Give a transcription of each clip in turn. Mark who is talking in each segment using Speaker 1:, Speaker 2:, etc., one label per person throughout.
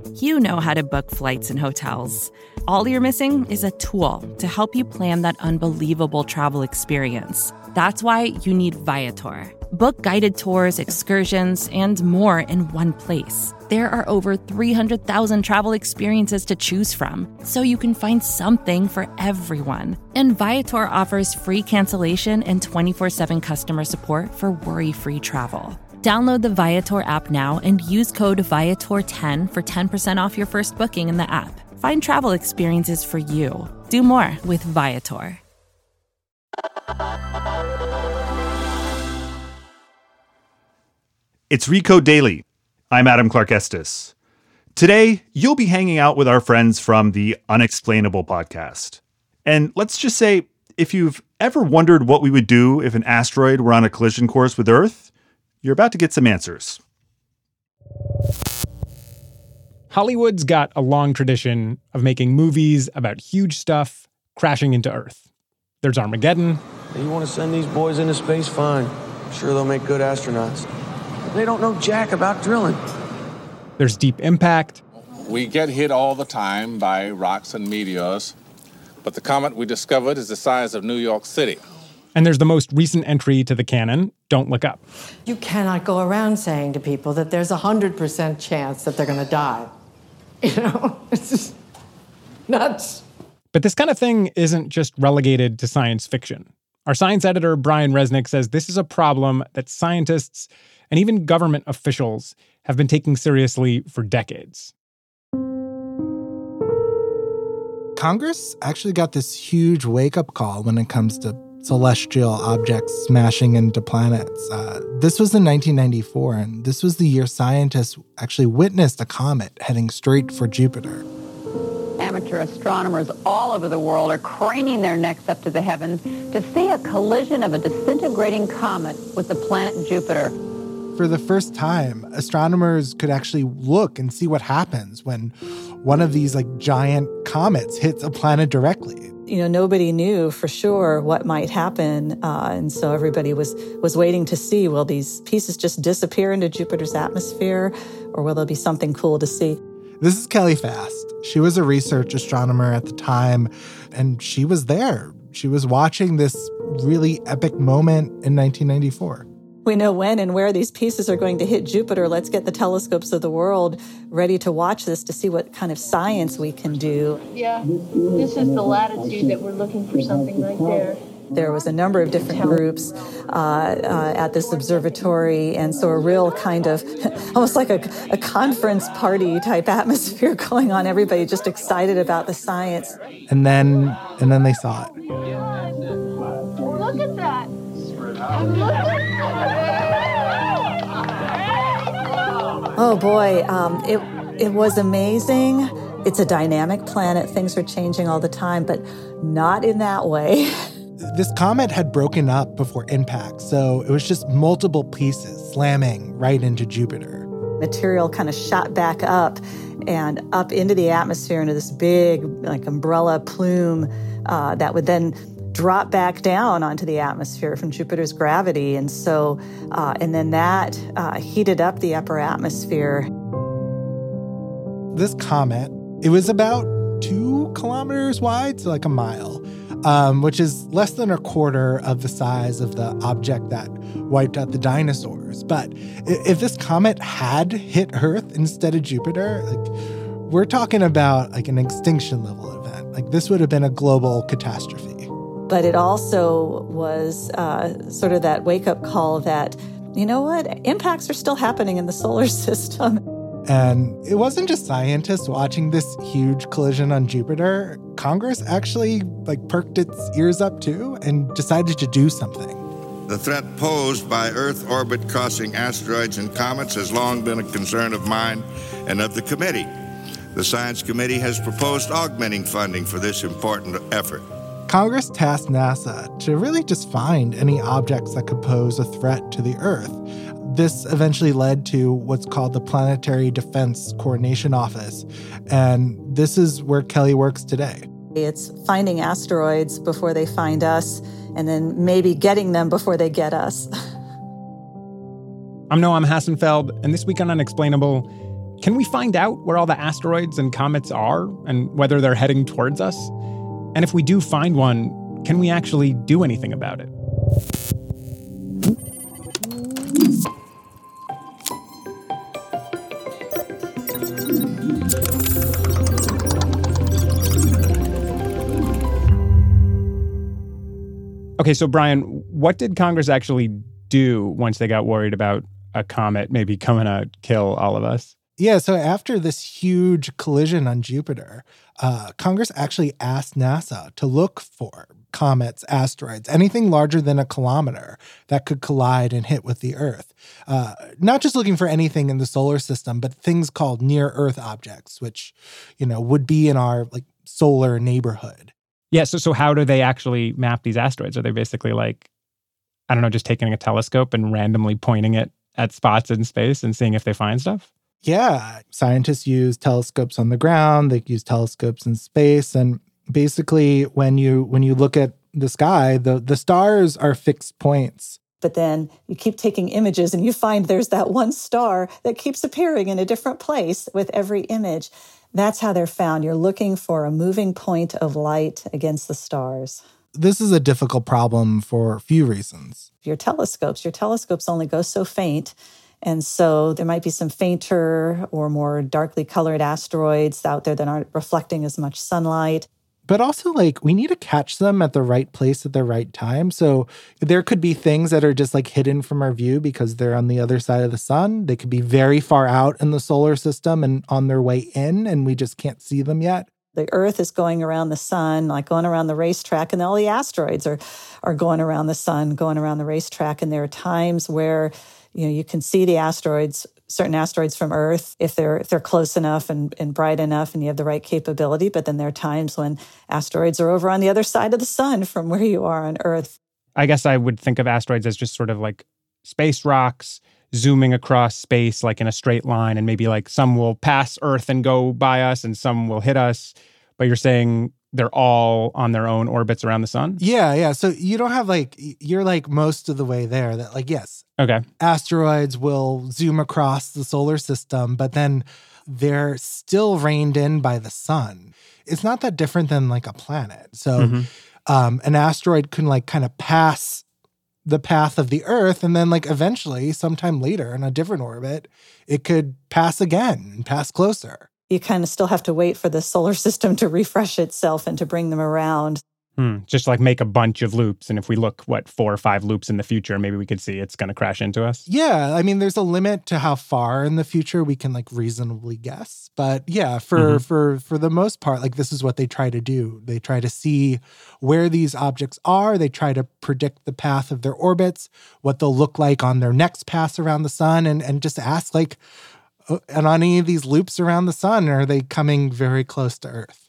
Speaker 1: You know how to book flights and hotels. All you're missing is a tool to help you plan that unbelievable travel experience. That's why you need Viator. Book guided tours, excursions, and more in one place. There are over 300,000 travel experiences to choose from, so you can find something for everyone. And Viator offers free cancellation and 24/7 customer support for worry-free travel. Download the Viator app now and use code Viator10 for 10% off your first booking in the app. Find travel experiences for you. Do more with Viator.
Speaker 2: It's Recode Daily. I'm Adam Clark Estes. Today, you'll be hanging out with our friends from the Unexplainable podcast. And let's just say, if you've ever wondered what we would do if an asteroid were on a collision course with Earth, you're about to get some answers.
Speaker 3: Hollywood's got a long tradition of making movies about huge stuff crashing into Earth. There's Armageddon.
Speaker 4: You want to send these boys into space? Fine. I'm sure they'll make good astronauts. But they don't know jack about drilling.
Speaker 3: There's Deep Impact.
Speaker 5: We get hit all the time by rocks and meteors, but the comet we discovered is the size of New York City.
Speaker 3: And there's the most recent entry to the canon, Don't Look Up.
Speaker 6: You cannot go around saying to people that there's 100% chance that they're going to die. You know, it's just nuts.
Speaker 3: But this kind of thing isn't just relegated to science fiction. Our science editor, Brian Resnick, says this is a problem that scientists and even government officials have been taking seriously for decades.
Speaker 7: Congress actually got this huge wake-up call when it comes to celestial objects smashing into planets. This was in 1994, and this was the year scientists actually witnessed a comet heading straight for Jupiter.
Speaker 8: Amateur astronomers all over the world are craning their necks up to the heavens to see a collision of a disintegrating comet with the planet Jupiter.
Speaker 7: For the first time, astronomers could actually look and see what happens when one of these giant comets hits a planet directly.
Speaker 9: You know, nobody knew for sure what might happen, and so everybody was waiting to see, will these pieces just disappear into Jupiter's atmosphere, or will there be something cool to see?
Speaker 7: This is Kelly Fast. She was a research astronomer at the time, and she was there. She was watching this really epic moment in 1994.
Speaker 9: We know when and where these pieces are going to hit Jupiter. Let's get the telescopes of the world ready to watch this to see what kind of science we can do.
Speaker 10: Yeah, this is the latitude that we're looking for something right there.
Speaker 9: There was a number of different groups at this observatory, and so a real kind of almost like a conference party type atmosphere going on. Everybody just excited about the science.
Speaker 7: And then they saw it.
Speaker 10: Look at that.
Speaker 9: Oh boy, it was amazing. It's a dynamic planet. Things are changing all the time, but not in that way.
Speaker 7: This comet had broken up before impact, so it was just multiple pieces slamming right into Jupiter.
Speaker 9: Material kind of shot back up and up into the atmosphere into this big umbrella plume that would then drop back down onto the atmosphere from Jupiter's gravity. And so, and then that heated up the upper atmosphere.
Speaker 7: This comet, it was about 2 kilometers wide, so a mile, which is less than a quarter of the size of the object that wiped out the dinosaurs. But if this comet had hit Earth instead of Jupiter, we're talking about an extinction level event. This would have been a global catastrophe.
Speaker 9: But it also was sort of that wake-up call that, you know what, impacts are still happening in the solar system.
Speaker 7: And it wasn't just scientists watching this huge collision on Jupiter. Congress actually perked its ears up too and decided to do something.
Speaker 11: The threat posed by Earth orbit-crossing asteroids and comets has long been a concern of mine and of the committee. The Science Committee has proposed augmenting funding for this important effort.
Speaker 7: Congress tasked NASA to really just find any objects that could pose a threat to the Earth. This eventually led to what's called the Planetary Defense Coordination Office, and this is where Kelly works today.
Speaker 9: It's finding asteroids before they find us, and then maybe getting them before they get us.
Speaker 3: I'm Noam Hassenfeld, and this week on Unexplainable, can we find out where all the asteroids and comets are and whether they're heading towards us? And if we do find one, can we actually do anything about it? Okay, so Brian, what did Congress actually do once they got worried about a comet maybe coming to kill all of us?
Speaker 7: Yeah, so after this huge collision on Jupiter, Congress actually asked NASA to look for comets, asteroids, anything larger than a kilometer that could collide and hit with the Earth. Not just looking for anything in the solar system, but things called near-Earth objects, which, would be in our solar neighborhood.
Speaker 3: Yeah, so how do they actually map these asteroids? Are they basically just taking a telescope and randomly pointing it at spots in space and seeing if they find stuff?
Speaker 7: Yeah, scientists use telescopes on the ground, they use telescopes in space, and basically when you look at the sky, the stars are fixed points.
Speaker 9: But then you keep taking images and you find there's that one star that keeps appearing in a different place with every image. That's how they're found. You're looking for a moving point of light against the stars.
Speaker 7: This is a difficult problem for a few reasons.
Speaker 9: Your telescopes only go so faint. And so there might be some fainter or more darkly colored asteroids out there that aren't reflecting as much sunlight.
Speaker 7: But also, we need to catch them at the right place at the right time. So there could be things that are just hidden from our view because they're on the other side of the sun. They could be very far out in the solar system and on their way in, and we just can't see them yet.
Speaker 9: The Earth is going around the sun, going around the racetrack, and all the asteroids are going around the sun, going around the racetrack. And there are times where you can see the asteroids, certain asteroids from Earth, if they're close enough and bright enough and you have the right capability. But then there are times when asteroids are over on the other side of the sun from where you are on Earth.
Speaker 3: I guess I would think of asteroids as just sort of space rocks zooming across space in a straight line. And maybe some will pass Earth and go by us and some will hit us. But you're saying they're all on their own orbits around the sun?
Speaker 7: Yeah. So you don't have you're most of the way there that yes.
Speaker 3: Okay.
Speaker 7: Asteroids will zoom across the solar system, but then they're still reined in by the sun. It's not that different than a planet. So an asteroid can kind of pass the path of the Earth, and then eventually, sometime later in a different orbit, it could pass again and pass closer.
Speaker 9: You kind of still have to wait for the solar system to refresh itself and to bring them around.
Speaker 3: Just make a bunch of loops. And if we look, 4 or 5 loops in the future, maybe we could see it's going to crash into us.
Speaker 7: Yeah. There's a limit to how far in the future we can reasonably guess. But yeah, for the most part, this is what they try to do. They try to see where these objects are. They try to predict the path of their orbits, what they'll look like on their next pass around the sun, and just ask and on any of these loops around the sun, are they coming very close to Earth?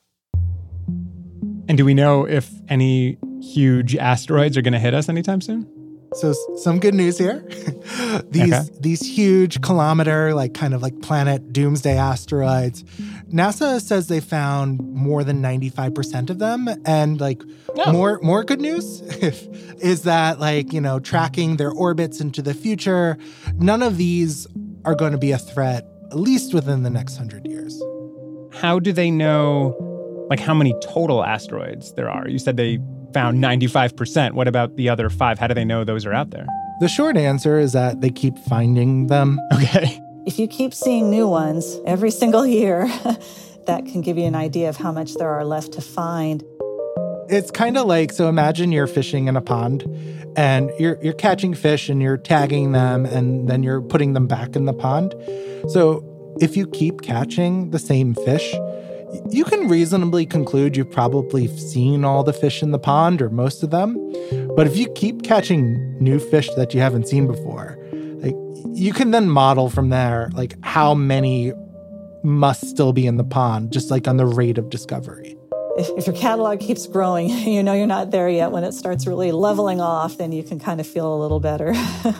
Speaker 3: And do we know if any huge asteroids are going to hit us anytime soon?
Speaker 7: So some good news here. These huge kilometer, planet doomsday asteroids, NASA says they found more than 95% of them. And more good news is that tracking their orbits into the future, none of these are going to be a threat, at least within the next 100 years.
Speaker 3: How do they know how many total asteroids there are? You said they found 95%. What about the other 5? How do they know those are out there?
Speaker 7: The short answer is that they keep finding them.
Speaker 3: Okay.
Speaker 9: If you keep seeing new ones every single year, that can give you an idea of how much there are left to find.
Speaker 7: It's kind of so imagine you're fishing in a pond and you're catching fish and you're tagging them and then you're putting them back in the pond. So if you keep catching the same fish, you can reasonably conclude you've probably seen all the fish in the pond or most of them. But if you keep catching new fish that you haven't seen before, you can then model from there, how many must still be in the pond, just on the rate of discovery.
Speaker 9: If your catalog keeps growing, you're not there yet. When it starts really leveling off, then you can kind of feel a little better.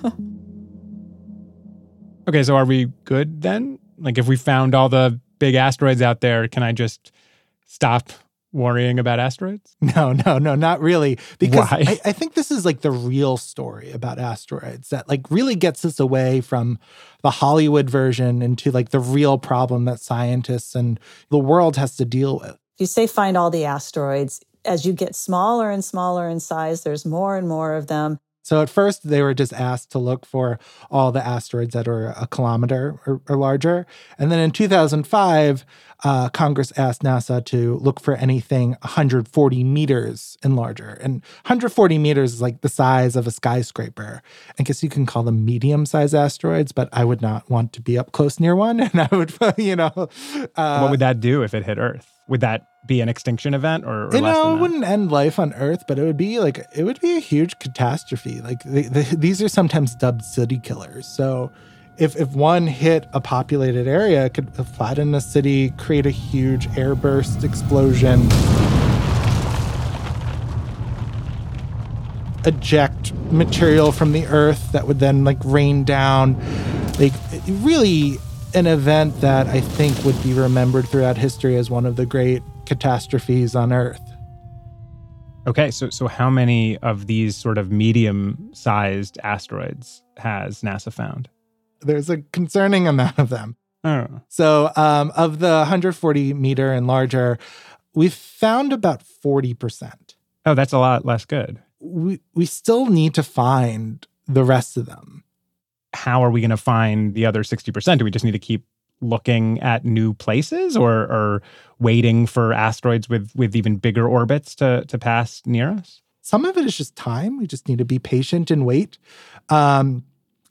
Speaker 3: Okay, so are we good then? If we found all the big asteroids out there, can I just stop worrying about asteroids?
Speaker 7: No, not really. Because
Speaker 3: Why?
Speaker 7: I think this is like the real story about asteroids that like really gets us away from the Hollywood version into like the real problem that scientists and the world has to deal with.
Speaker 9: If you say find all the asteroids, as you get smaller and smaller in size, there's more and more of them.
Speaker 7: So at first, they were just asked to look for all the asteroids that are a kilometer or larger. And then in 2005, Congress asked NASA to look for anything 140 meters and larger. And 140 meters is like the size of a skyscraper. I guess you can call them medium-sized asteroids, but I would not want to be up close near one. And I would,
Speaker 3: what would that do if it hit Earth? Would that be an extinction event or less than that?
Speaker 7: It wouldn't end life on Earth, but it would be a huge catastrophe. Like these are sometimes dubbed city killers. So if one hit a populated area, it could flatten a city, create a huge airburst explosion, eject material from the Earth that would then like rain down. Like really an event that I think would be remembered throughout history as one of the great catastrophes on Earth.
Speaker 3: Okay, so how many of these sort of medium-sized asteroids has NASA found?
Speaker 7: There's a concerning amount of them.
Speaker 3: Oh.
Speaker 7: So of the 140 meter and larger, we've found about 40%.
Speaker 3: Oh, that's a lot less good.
Speaker 7: We still need to find the rest of them.
Speaker 3: How are we going to find the other 60%? Do we just need to keep looking at new places or waiting for asteroids with even bigger orbits to pass near us?
Speaker 7: Some of it is just time. We just need to be patient and wait. And,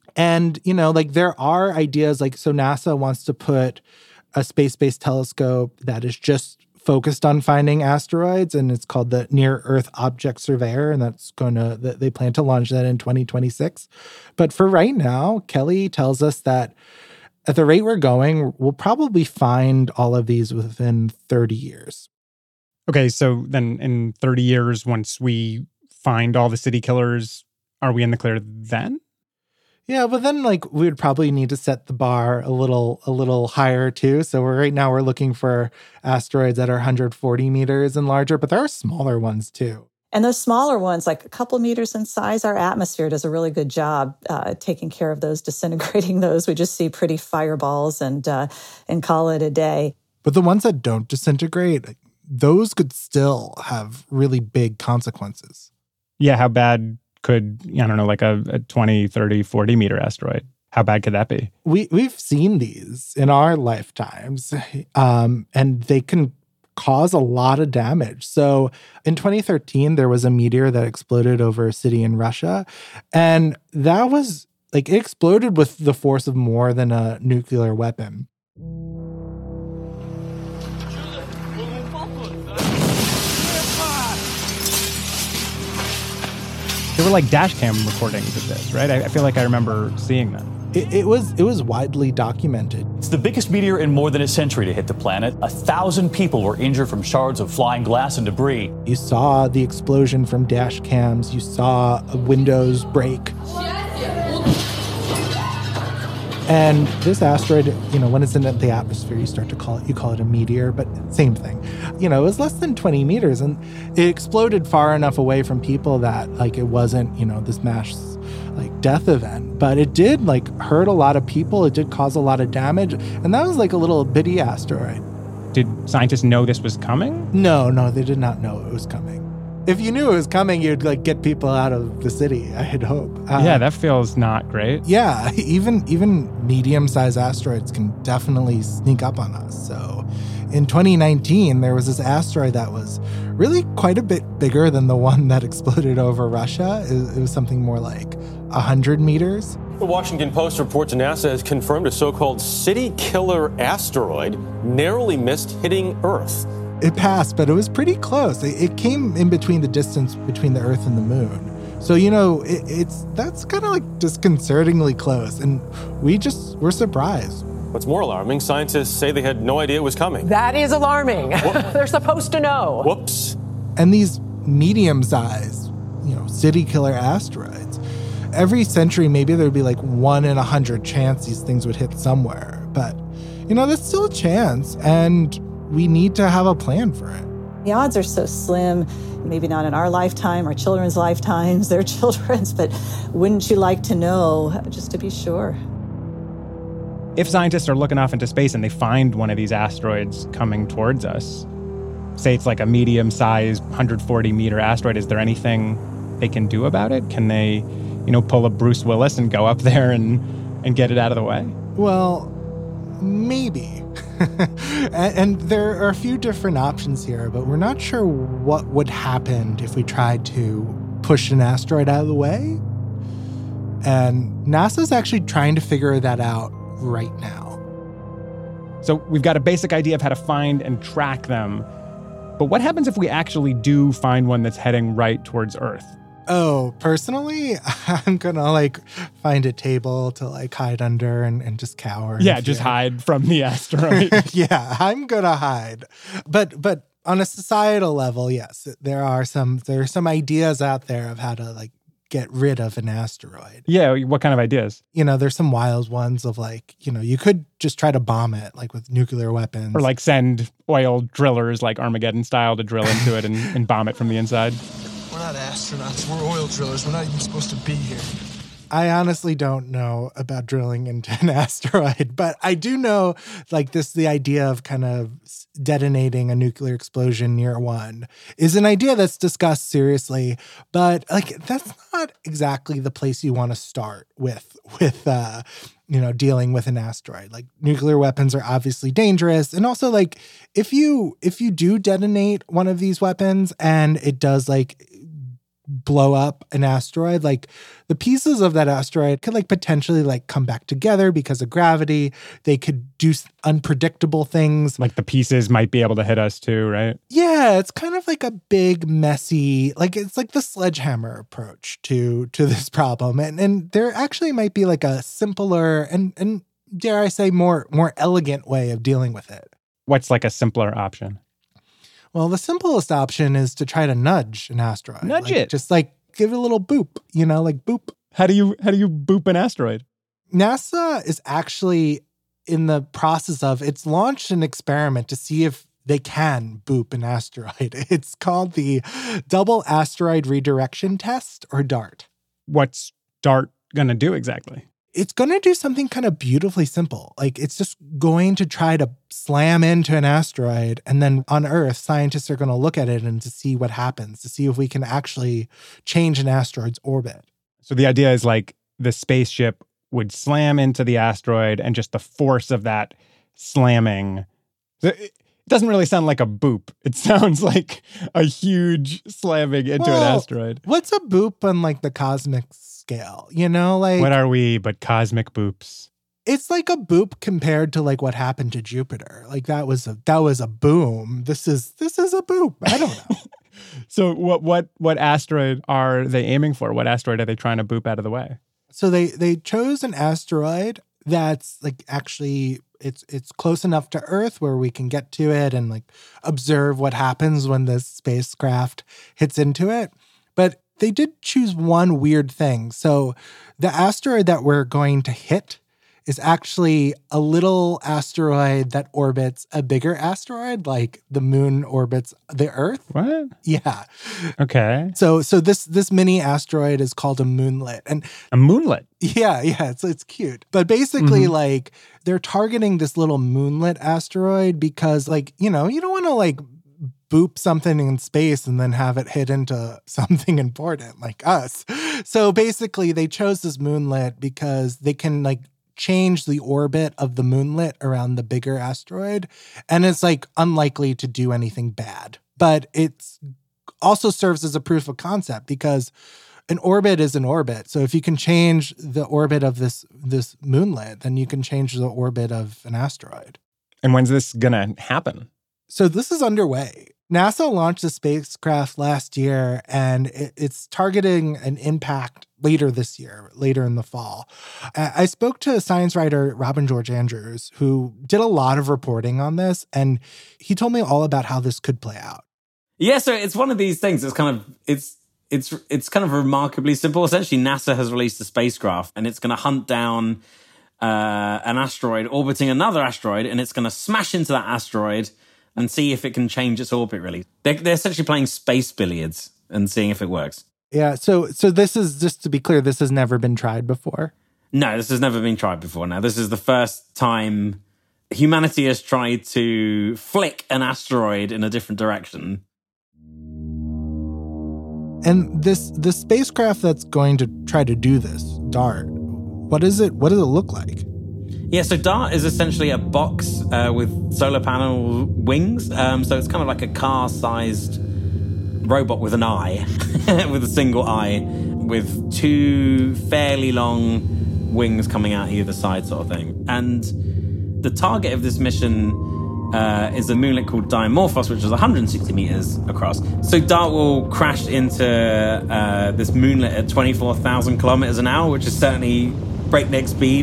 Speaker 7: there are ideas so NASA wants to put a space-based telescope that is just focused on finding asteroids, and it's called the Near Earth Object Surveyor, and they plan to launch that in 2026. But for right now, Kelly tells us that at the rate we're going, we'll probably find all of these within 30 years.
Speaker 3: Okay, so then in 30 years, once we find all the city killers, are we in the clear then?
Speaker 7: Yeah, but then we would probably need to set the bar a little higher too. So right now we're looking for asteroids that are 140 meters and larger, but there are smaller ones too.
Speaker 9: And those smaller ones, like a couple meters in size, our atmosphere does a really good job taking care of those, disintegrating those. We just see pretty fireballs and call it a day.
Speaker 7: But the ones that don't disintegrate, those could still have really big consequences.
Speaker 3: Yeah, how bad could, a 20, 30, 40 meter asteroid, how bad could that be?
Speaker 7: We've seen these in our lifetimes, and they can cause a lot of damage. So in 2013, there was a meteor that exploded over a city in Russia, and that was it exploded with the force of more than a nuclear weapon.
Speaker 3: They were like dash cam recordings of this, right? I feel like I remember seeing them.
Speaker 7: It was widely documented.
Speaker 12: It's the biggest meteor in more than a century to hit the planet. 1,000 people were injured from shards of flying glass and debris.
Speaker 7: You saw the explosion from dash cams. You saw windows break. And this asteroid, when it's in the atmosphere, you call it a meteor, but same thing. It was less than 20 meters, and it exploded far enough away from people that it wasn't, this mass death event. But it did hurt a lot of people. It did cause a lot of damage, and that was a little bitty asteroid.
Speaker 3: Did scientists know this was coming?
Speaker 7: No, they did not know it was coming. If you knew it was coming, you'd get people out of the city, I'd hope.
Speaker 3: Yeah, that feels not great.
Speaker 7: Yeah, even medium-sized asteroids can definitely sneak up on us. So in 2019, there was this asteroid that was really quite a bit bigger than the one that exploded over Russia. It was something more like 100 meters.
Speaker 13: The Washington Post reports NASA has confirmed a so-called city killer asteroid narrowly missed hitting Earth.
Speaker 7: It passed, but it was pretty close. It came in between the distance between the Earth and the Moon. So, that's kind of disconcertingly close. And we're surprised.
Speaker 13: What's more alarming, scientists say they had no idea it was coming.
Speaker 6: That is alarming. They're supposed to know.
Speaker 13: Whoops.
Speaker 7: And these medium-sized, city killer asteroids, every century, maybe there'd be 1 in 100 chance these things would hit somewhere. But, there's still a chance. And we need to have a plan for it.
Speaker 9: The odds are so slim, maybe not in our lifetime, our children's lifetimes, their children's, but wouldn't you like to know, just to be sure?
Speaker 3: If scientists are looking off into space and they find one of these asteroids coming towards us, say it's like a medium-sized 140-meter asteroid, is there anything they can do about it? Can they, pull a Bruce Willis and go up there and get it out of the way?
Speaker 7: Well, maybe. And there are a few different options here, but we're not sure what would happen if we tried to push an asteroid out of the way. And NASA's actually trying to figure that out right now.
Speaker 3: So we've got a basic idea of how to find and track them. But what happens if we actually do find one that's heading right towards Earth?
Speaker 7: Oh, personally, I'm gonna find a table to hide under and just cower.
Speaker 3: Yeah, just hide from the asteroid.
Speaker 7: Yeah, I'm gonna hide. But on a societal level, yes, there are some ideas out there of how to get rid of an asteroid.
Speaker 3: Yeah, what kind of ideas?
Speaker 7: There's some wild ones of you could just try to bomb it with nuclear weapons.
Speaker 3: Or send oil drillers Armageddon style to drill into it and bomb it from the inside.
Speaker 14: We're not astronauts, we're oil drillers. We're not even supposed to be here.
Speaker 7: I honestly don't know about drilling into an asteroid, but I do know the idea of kind of detonating a nuclear explosion near one is an idea that's discussed seriously, but that's not exactly the place you want to start with dealing with an asteroid. Nuclear weapons are obviously dangerous. And also if you do detonate one of these weapons and it does blow up an asteroid, the pieces of that asteroid could potentially come back together because of gravity. They could do unpredictable things.
Speaker 3: The pieces might be able to hit us too, right?
Speaker 7: Yeah, it's kind of a big, messy, it's the sledgehammer approach to this problem. And there actually might be a simpler and dare I say more elegant way of dealing with it.
Speaker 3: What's a simpler option?
Speaker 7: Well, the simplest option is to try to nudge an asteroid.
Speaker 3: Nudge it.
Speaker 7: Just give it a little boop, boop.
Speaker 3: How do you boop an asteroid?
Speaker 7: NASA is actually in the process of, it's launched an experiment to see if they can boop an asteroid. It's called the Double Asteroid Redirection Test, or DART.
Speaker 3: What's DART going to do exactly?
Speaker 7: It's going to do something kind of beautifully simple. It's just going to try to slam into an asteroid. And then on Earth, scientists are going to look at it and to see what happens, to see if we can actually change an asteroid's orbit.
Speaker 3: So the idea is the spaceship would slam into the asteroid and just the force of that slamming. It doesn't really sound like a boop. It sounds like a huge slamming into an asteroid.
Speaker 7: What's a boop on the cosmic scale?
Speaker 3: What are we but cosmic boops?
Speaker 7: It's a boop compared to what happened to Jupiter. That was a boom. This is a boop. I don't know.
Speaker 3: So what asteroid are they aiming for? What asteroid are they trying to boop out of the way?
Speaker 7: So they chose an asteroid that's actually it's close enough to Earth where we can get to it and observe what happens when this spacecraft hits into it. But they did choose one weird thing. So the asteroid that we're going to hit is actually a little asteroid that orbits a bigger asteroid, like the moon orbits the Earth.
Speaker 3: What?
Speaker 7: Yeah.
Speaker 3: Okay.
Speaker 7: So this mini asteroid is called a moonlet. And
Speaker 3: a moonlet?
Speaker 7: Yeah. It's cute. But basically, they're targeting this little moonlet asteroid because, you don't want to, boop something in space and then have it hit into something important like us. So basically, they chose this moonlet because they can, change the orbit of the moonlet around the bigger asteroid. And it's unlikely to do anything bad. But it's also serves as a proof of concept because an orbit is an orbit. So if you can change the orbit of this moonlet, then you can change the orbit of an asteroid.
Speaker 3: And when's this going to happen?
Speaker 7: So this is underway. NASA launched the spacecraft last year, and it's targeting an impact later this year, later in the fall. I spoke to science writer Robin George Andrews, who did a lot of reporting on this, and he told me all about how this could play out.
Speaker 15: Yeah, so it's one of these things. It's kind of remarkably simple. Essentially, NASA has released a spacecraft, and it's going to hunt down an asteroid orbiting another asteroid, and it's going to smash into that asteroid. and see if it can change its orbit, really. They're essentially playing space billiards and seeing if it works.
Speaker 7: Yeah, so this is, just to be clear, this has never been tried before?
Speaker 15: No, this has never been tried before. Now, this is the first time humanity has tried to flick an asteroid in a different direction.
Speaker 7: And the spacecraft that's going to try to do this, DART, what does it look like?
Speaker 15: Yeah, so DART is essentially a box with solar panel wings. So it's kind of like a car-sized robot with an eye, with a single eye, with two fairly long wings coming out either side sort of thing. And the target of this mission is a moonlet called Dimorphos, which is 160 meters across. So DART will crash into this moonlet at 24,000 kilometers an hour, which is certainly breakneck speed.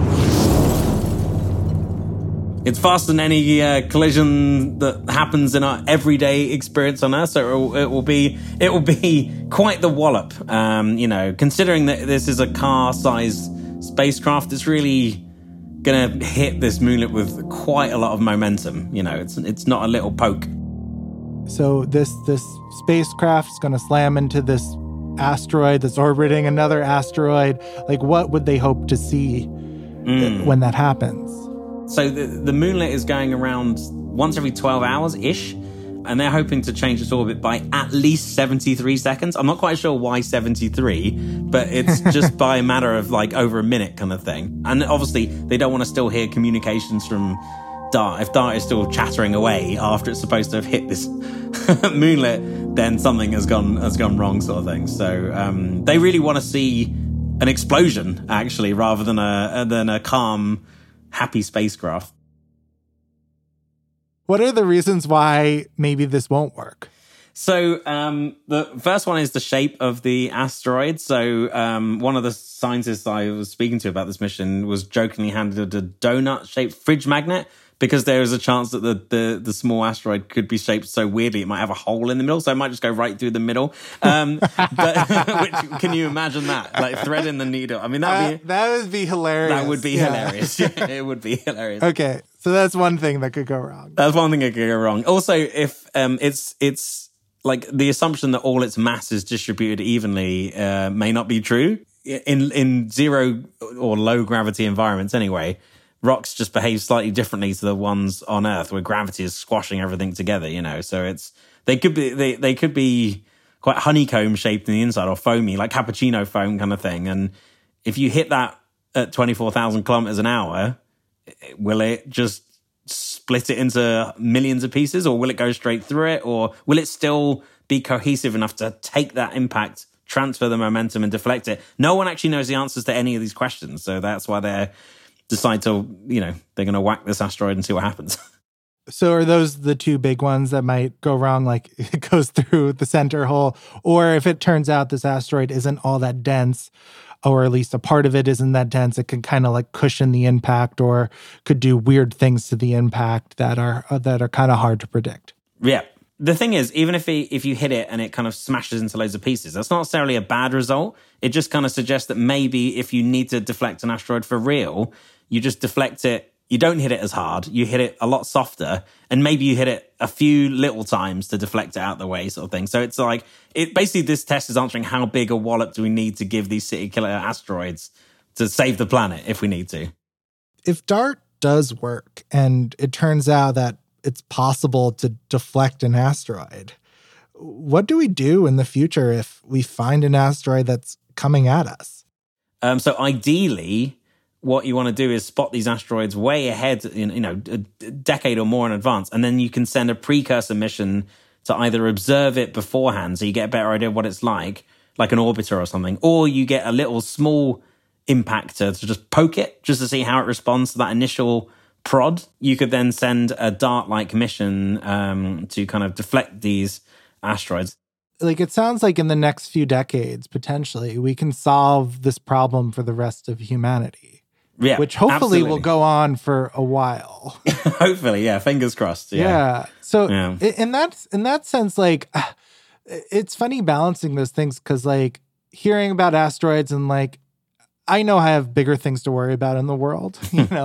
Speaker 15: It's faster than any collision that happens in our everyday experience on Earth, so it will be quite the wallop. Considering that this is a car-sized spacecraft, it's really going to hit this moonlet with quite a lot of momentum. It's not a little poke.
Speaker 7: So this spacecraft's going to slam into this asteroid that's orbiting another asteroid. Like, what would they hope to see when that happens?
Speaker 15: So the moonlet is going around once every 12 hours-ish, and they're hoping to change its orbit by at least 73 seconds. I'm not quite sure why 73, but it's just by a matter of like over a minute kind of thing. And obviously, they don't want to still hear communications from DART. If DART is still chattering away after it's supposed to have hit this moonlet, then something has gone wrong sort of thing. So they really want to see an explosion, actually, rather than a calm, happy spacecraft.
Speaker 7: What are the reasons why maybe this won't work?
Speaker 15: So the first one is the shape of the asteroid. So one of the scientists I was speaking to about this mission was jokingly handed a donut-shaped fridge magnet because there is a chance that the small asteroid could be shaped so weirdly it might have a hole in the middle, so it might just go right through the middle. Which, can you imagine that? Like threading the needle. I mean, that
Speaker 7: would be hilarious.
Speaker 15: That would be hilarious. Yeah, it would be hilarious.
Speaker 7: Okay, so that's one thing that could go wrong.
Speaker 15: That's one thing that could go wrong. Also, if it's like the assumption that all its mass is distributed evenly may not be true. In zero or low gravity environments anyway, rocks just behave slightly differently to the ones on Earth where gravity is squashing everything together, So they could be quite honeycomb shaped in the inside or foamy, like cappuccino foam kind of thing. And if you hit that at 24,000 kilometers an hour, will it just split it into millions of pieces, or will it go straight through it, or will it still be cohesive enough to take that impact, transfer the momentum and deflect it? No one actually knows the answers to any of these questions. So that's why they decide to, they're going to whack this asteroid and see what happens.
Speaker 7: So are those the two big ones that might go wrong? Like it goes through the center hole, or if it turns out this asteroid isn't all that dense, or at least a part of it isn't that dense, it can kind of like cushion the impact or could do weird things to the impact that are kind of hard to predict.
Speaker 15: Yeah. The thing is, even if you hit it and it kind of smashes into loads of pieces, that's not necessarily a bad result. It just kind of suggests that maybe if you need to deflect an asteroid for real, you just deflect it. You don't hit it as hard. You hit it a lot softer, and maybe you hit it a few little times to deflect it out the way, sort of thing. So it's like, basically this test is answering how big a wallop do we need to give these city killer asteroids to save the planet if we need to.
Speaker 7: If DART does work and it turns out that it's possible to deflect an asteroid, what do we do in the future if we find an asteroid that's coming at us?
Speaker 15: So ideally, what you want to do is spot these asteroids way ahead, a decade or more in advance, and then you can send a precursor mission to either observe it beforehand so you get a better idea of what it's like an orbiter or something, or you get a little small impactor to just poke it, just to see how it responds to that initial prod. You could then send a DART-like mission to kind of deflect these asteroids.
Speaker 7: Like, it sounds like in the next few decades, potentially, we can solve this problem for the rest of humanity.
Speaker 15: Yeah,
Speaker 7: which hopefully
Speaker 15: absolutely
Speaker 7: will go on for a while.
Speaker 15: Hopefully, yeah. Fingers crossed.
Speaker 7: Yeah. So in that sense, like, it's funny balancing those things because, like, hearing about asteroids and like, I know I have bigger things to worry about in the world,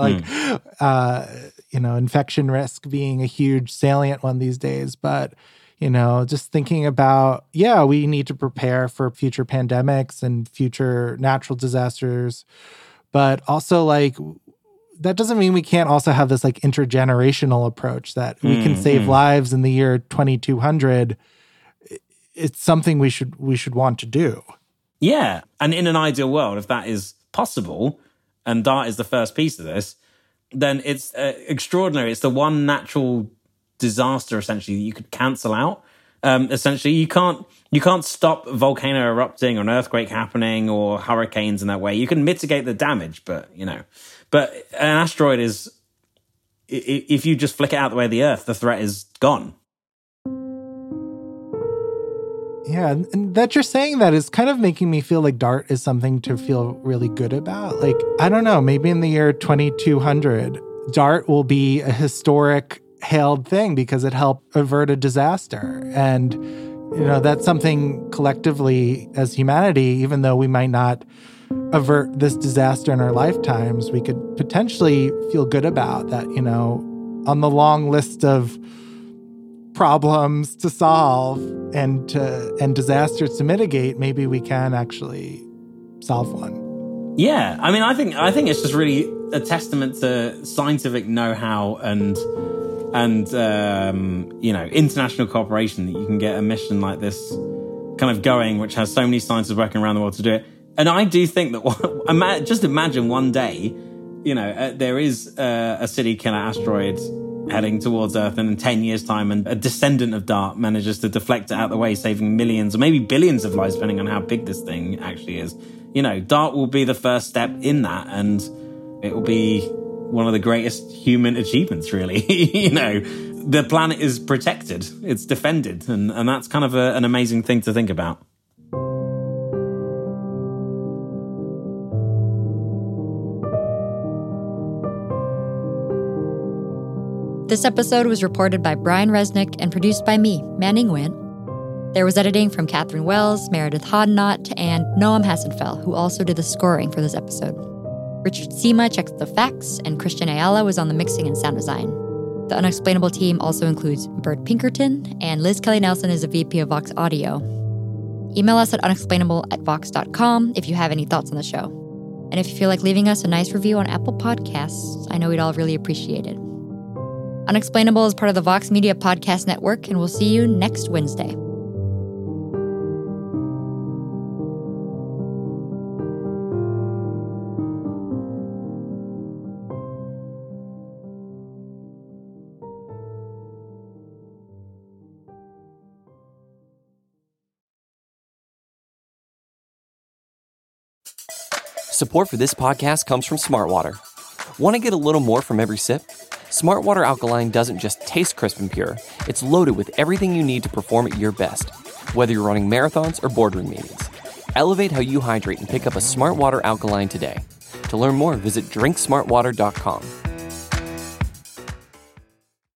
Speaker 7: infection risk being a huge salient one these days. But, just thinking about, we need to prepare for future pandemics and future natural disasters. But also, that doesn't mean we can't also have this intergenerational approach that we can save lives in the year 2200. It's something we should want to do.
Speaker 15: Yeah. And in an ideal world, if that is possible, and DART is the first piece of this, then it's extraordinary. It's the one natural disaster, essentially, that you could cancel out. Essentially, you can't stop a volcano erupting or an earthquake happening or hurricanes in that way. You can mitigate the damage, but an asteroid is, if you just flick it out the way of the Earth, the threat is gone.
Speaker 7: Yeah, and that you're saying that is kind of making me feel like DART is something to feel really good about. I don't know, maybe in the year 2200, DART will be a historic hailed thing because it helped avert a disaster. And, that's something collectively as humanity, even though we might not avert this disaster in our lifetimes, we could potentially feel good about that, on the long list of problems to solve and disasters to mitigate, maybe we can actually solve one.
Speaker 15: Yeah, I think it's just really a testament to scientific know-how and international cooperation that you can get a mission like this kind of going, which has so many scientists working around the world to do it. And I do think that just imagine one day, there is a city killer asteroid heading towards Earth, and in 10 years' time, and a descendant of DART manages to deflect it out of the way, saving millions or maybe billions of lives, depending on how big this thing actually is. DART will be the first step in that, and it will be one of the greatest human achievements, really. The planet is protected, it's defended, and that's kind of an amazing thing to think about.
Speaker 16: This episode was reported by Brian Resnick and produced by me, Manning Nguyen. There was editing from Catherine Wells, Meredith Hodnott, and Noam Hassenfeld, who also did the scoring for this episode. Richard Sema checks the facts, and Christian Ayala was on the mixing and sound design. The Unexplainable team also includes Bert Pinkerton, and Liz Kelly Nelson is a VP of Vox Audio. Email us at unexplainable@vox.com if you have any thoughts on the show. And if you feel like leaving us a nice review on Apple Podcasts, I know we'd all really appreciate it. Unexplainable is part of the Vox Media Podcast Network, and we'll see you next Wednesday.
Speaker 17: Support for this podcast comes from Smartwater. Want to get a little more from every sip? Smartwater Alkaline doesn't just taste crisp and pure. It's loaded with everything you need to perform at your best, whether you're running marathons or boardroom meetings. Elevate how you hydrate and pick up a Smartwater Alkaline today. To learn more, visit drinksmartwater.com.